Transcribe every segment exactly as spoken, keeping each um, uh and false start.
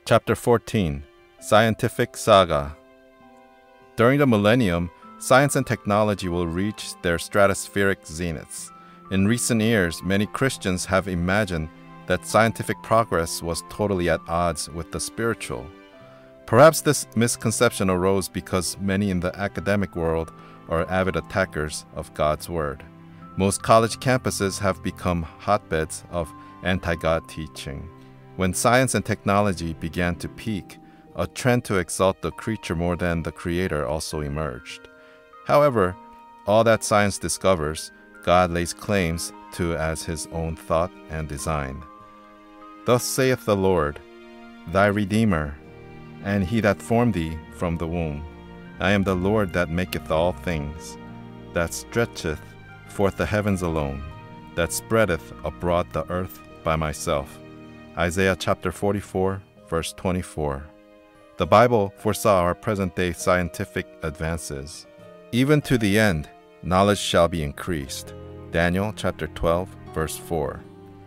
Chapter fourteen. Scientific Saga. During the millennium, science and technology will reach their stratospheric zeniths. In recent years, many Christians have imagined that scientific progress was totally at odds with the spiritual. Perhaps this misconception arose because many in the academic world are avid attackers of God's Word. Most college campuses have become hotbeds of anti-God teaching. When science and technology began to peak, a trend to exalt the creature more than the Creator also emerged. However, all that science discovers, God lays claims to as His own thought and design. Thus saith the Lord, thy Redeemer, and He that formed thee from the womb. I am the Lord that maketh all things, that stretcheth forth the heavens alone, that spreadeth abroad the earth by myself. Isaiah chapter forty-four, verse twenty-four. The Bible foresaw our present-day scientific advances. Even to the end, knowledge shall be increased. Daniel chapter twelve, verse four.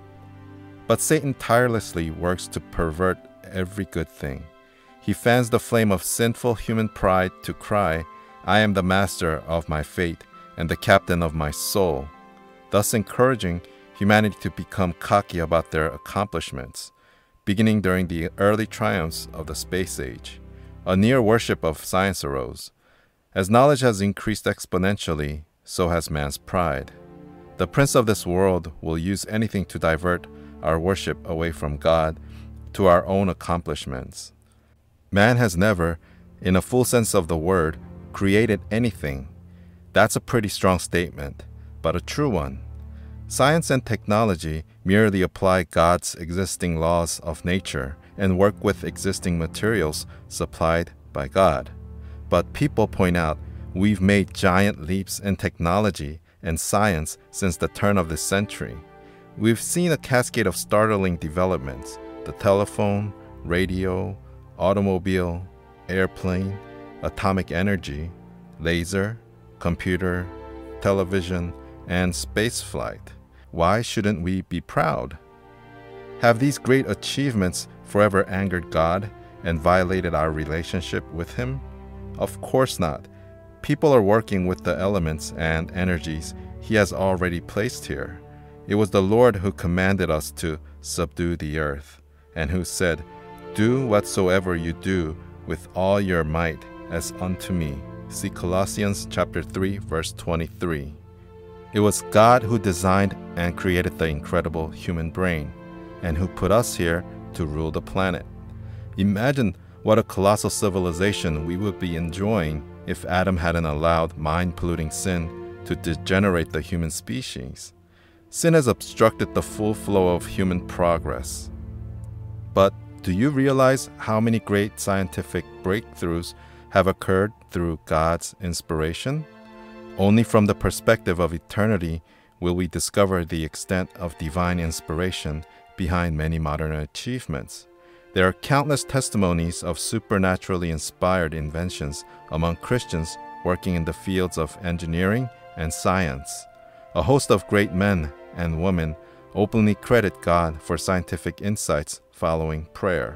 But Satan tirelessly works to pervert every good thing. He fans the flame of sinful human pride to cry, I am the master of my fate and the captain of my soul, thus encouraging humanity to become cocky about their accomplishments. Beginning during the early triumphs of the space age, a near worship of science arose. As knowledge has increased exponentially, so has man's pride. The prince of this world will use anything to divert our worship away from God to our own accomplishments. Man has never, in a full sense of the word, created anything. That's a pretty strong statement, but a true one. Science and technology merely apply God's existing laws of nature and work with existing materials supplied by God. But people point out we've made giant leaps in technology and science since the turn of this century. We've seen a cascade of startling developments: the telephone, radio, automobile, airplane, atomic energy, laser, computer, television, and spaceflight. Why shouldn't we be proud? Have these great achievements forever angered God and violated our relationship with Him? Of course not. People are working with the elements and energies He has already placed here. It was the Lord who commanded us to subdue the earth, and who said, do whatsoever you do with all your might as unto me. See Colossians chapter three, verse twenty-three. It was God who designed and created the incredible human brain, and who put us here to rule the planet. Imagine what a colossal civilization we would be enjoying if Adam hadn't allowed mind-polluting sin to degenerate the human species. Sin has obstructed the full flow of human progress. But do you realize how many great scientific breakthroughs have occurred through God's inspiration? Only from the perspective of eternity will we discover the extent of divine inspiration behind many modern achievements. There are countless testimonies of supernaturally inspired inventions among Christians working in the fields of engineering and science. A host of great men and women openly credit God for scientific insights following prayer.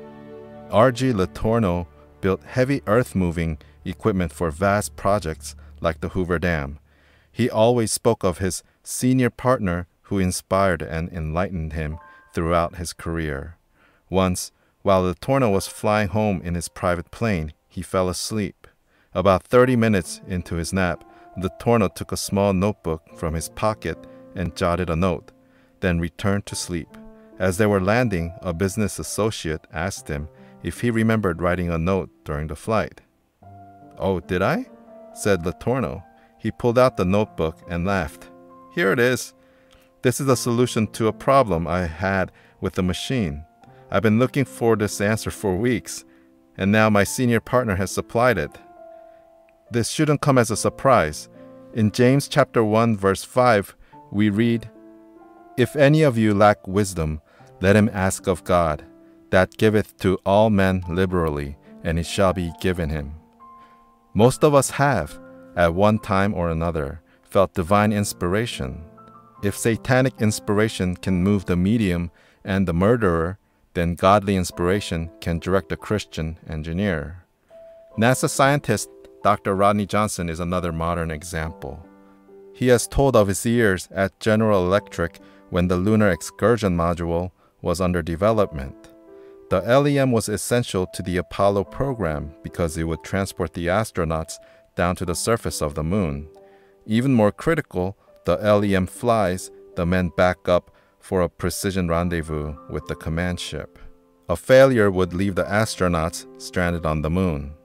R G Letourneau built heavy earth-moving equipment for vast projects like the Hoover Dam. He always spoke of his senior partner who inspired and enlightened him throughout his career. Once, while Letourneau was flying home in his private plane, he fell asleep. About thirty minutes into his nap, Letourneau took a small notebook from his pocket and jotted a note, then returned to sleep. As they were landing, a business associate asked him if he remembered writing a note during the flight. "Oh, did I?" said Letourneau. He pulled out the notebook and laughed. "Here it is. This is a solution to a problem I had with the machine. I've been looking for this answer for weeks, and now my senior partner has supplied it." This shouldn't come as a surprise. In James chapter one, verse five, we read, "If any of you lack wisdom, let him ask of God, that giveth to all men liberally, and it shall be given him." Most of us have, at one time or another, felt divine inspiration. If satanic inspiration can move the medium and the murderer, then godly inspiration can direct a Christian engineer. NASA scientist Doctor Rodney Johnson is another modern example. He has told of his years at General Electric when the Lunar Excursion Module was under development. The L E M was essential to the Apollo program because it would transport the astronauts down to the surface of the moon. Even more critical, the L E M flies the men back up for a precision rendezvous with the command ship. A failure would leave the astronauts stranded on the moon.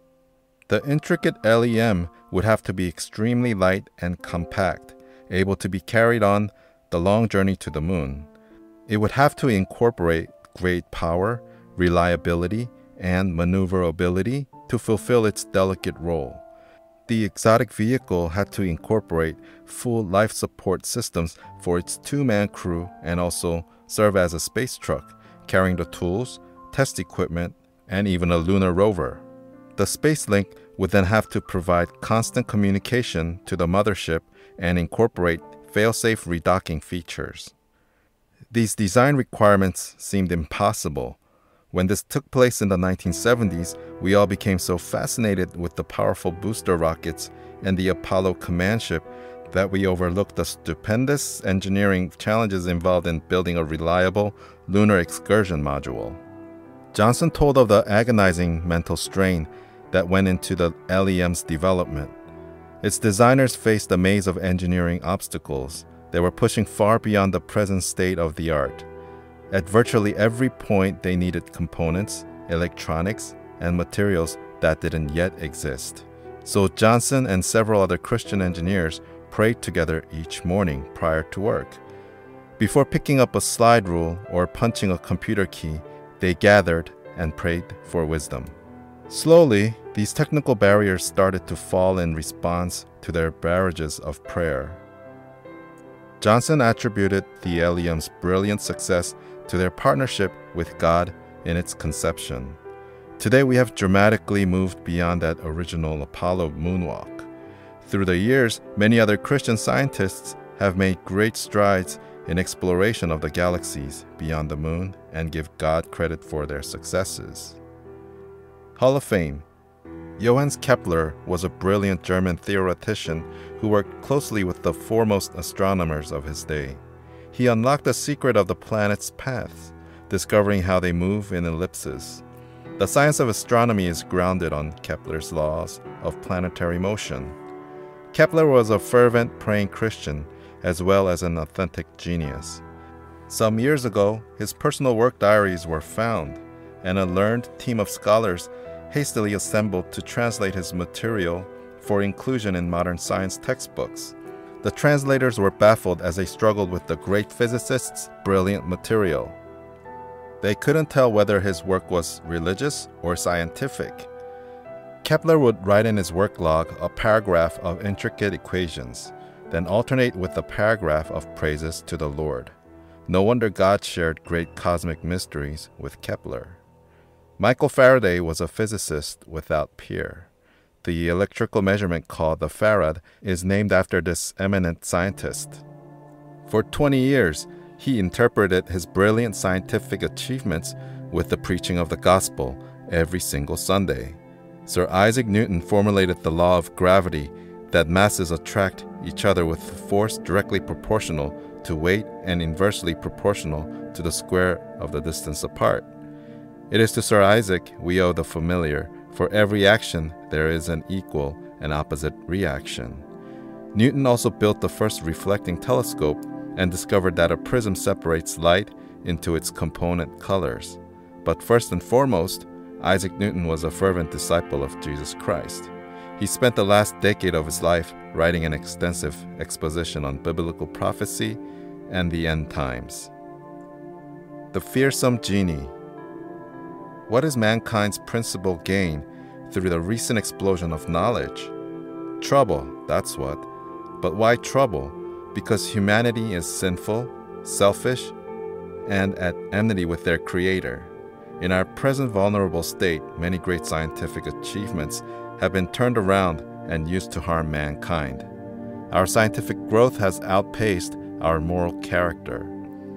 The intricate L E M would have to be extremely light and compact, able to be carried on the long journey to the moon. It would have to incorporate great power, reliability, and maneuverability to fulfill its delicate role. The exotic vehicle had to incorporate full life support systems for its two-man crew and also serve as a space truck, carrying the tools, test equipment, and even a lunar rover. The SpaceLink would then have to provide constant communication to the mothership and incorporate fail-safe redocking features. These design requirements seemed impossible. When this took place in the nineteen seventies, we all became so fascinated with the powerful booster rockets and the Apollo command ship that we overlooked the stupendous engineering challenges involved in building a reliable lunar excursion module. Johnson told of the agonizing mental strain that went into the L E M's development. Its designers faced a maze of engineering obstacles that were pushing far beyond the present state of the art. At virtually every point, they needed components, electronics, and materials that didn't yet exist. So Johnson and several other Christian engineers prayed together each morning prior to work. Before picking up a slide rule or punching a computer key, they gathered and prayed for wisdom. Slowly, these technical barriers started to fall in response to their barrages of prayer. Johnson attributed the L E M's brilliant success to their partnership with God in its conception. Today, we have dramatically moved beyond that original Apollo moonwalk. Through the years, many other Christian scientists have made great strides in exploration of the galaxies beyond the moon and give God credit for their successes. Hall of Fame. Johannes Kepler was a brilliant German theoretician who worked closely with the foremost astronomers of his day. He unlocked the secret of the planets' paths, discovering how they move in ellipses. The science of astronomy is grounded on Kepler's laws of planetary motion. Kepler was a fervent praying Christian as well as an authentic genius. Some years ago, his personal work diaries were found, and a learned team of scholars hastily assembled to translate his material for inclusion in modern science textbooks. The translators were baffled as they struggled with the great physicist's brilliant material. They couldn't tell whether his work was religious or scientific. Kepler would write in his work log a paragraph of intricate equations, then alternate with a paragraph of praises to the Lord. No wonder God shared great cosmic mysteries with Kepler. Michael Faraday was a physicist without peer. The electrical measurement called the farad is named after this eminent scientist. For twenty years, he interpreted his brilliant scientific achievements with the preaching of the gospel every single Sunday. Sir Isaac Newton formulated the law of gravity that masses attract each other with force directly proportional to weight and inversely proportional to the square of the distance apart. It is to Sir Isaac we owe the familiar, for every action there is an equal and opposite reaction. Newton also built the first reflecting telescope and discovered that a prism separates light into its component colors. But first and foremost, Isaac Newton was a fervent disciple of Jesus Christ. He spent the last decade of his life writing an extensive exposition on biblical prophecy and the end times. The fearsome genie. What is mankind's principal gain through the recent explosion of knowledge? Trouble, that's what. But why trouble? Because humanity is sinful, selfish, and at enmity with their Creator. In our present vulnerable state, many great scientific achievements have been turned around and used to harm mankind. Our scientific growth has outpaced our moral character.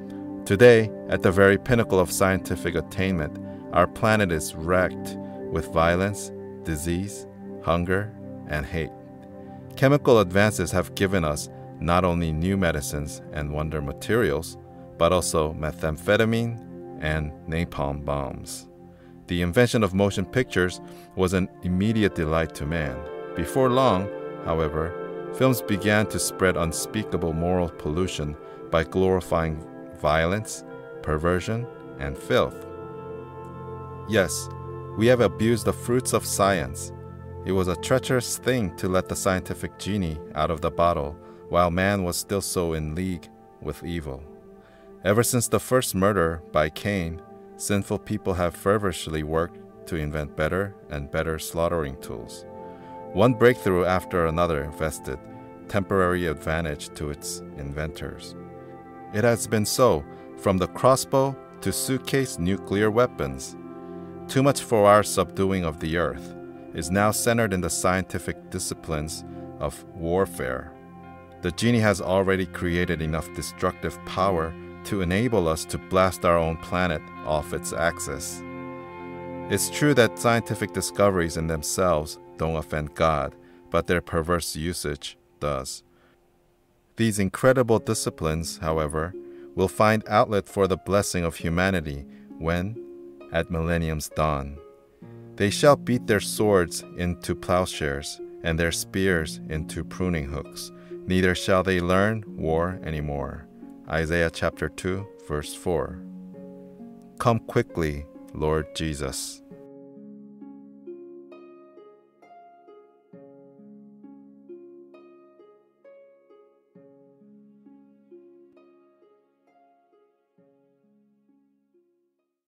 Today, at the very pinnacle of scientific attainment, our planet is wrecked with violence, disease, hunger, and hate. Chemical advances have given us not only new medicines and wonder materials, but also methamphetamine and napalm bombs. The invention of motion pictures was an immediate delight to man. Before long, however, films began to spread unspeakable moral pollution by glorifying violence, perversion, and filth. Yes, we have abused the fruits of science. It was a treacherous thing to let the scientific genie out of the bottle while man was still so in league with evil. Ever since the first murder by Cain, sinful people have feverishly worked to invent better and better slaughtering tools. One breakthrough after another vested temporary advantage to its inventors. It has been so from the crossbow to suitcase nuclear weapons. Too much for our subduing of the earth is now centered in the scientific disciplines of warfare. The genie has already created enough destructive power to enable us to blast our own planet off its axis. It's true that scientific discoveries in themselves don't offend God, but their perverse usage does. These incredible disciplines, however, will find outlet for the blessing of humanity when, at millennium's dawn, they shall beat their swords into plowshares and their spears into pruning hooks. Neither shall they learn war anymore. Isaiah chapter two, verse four. Come quickly, Lord Jesus.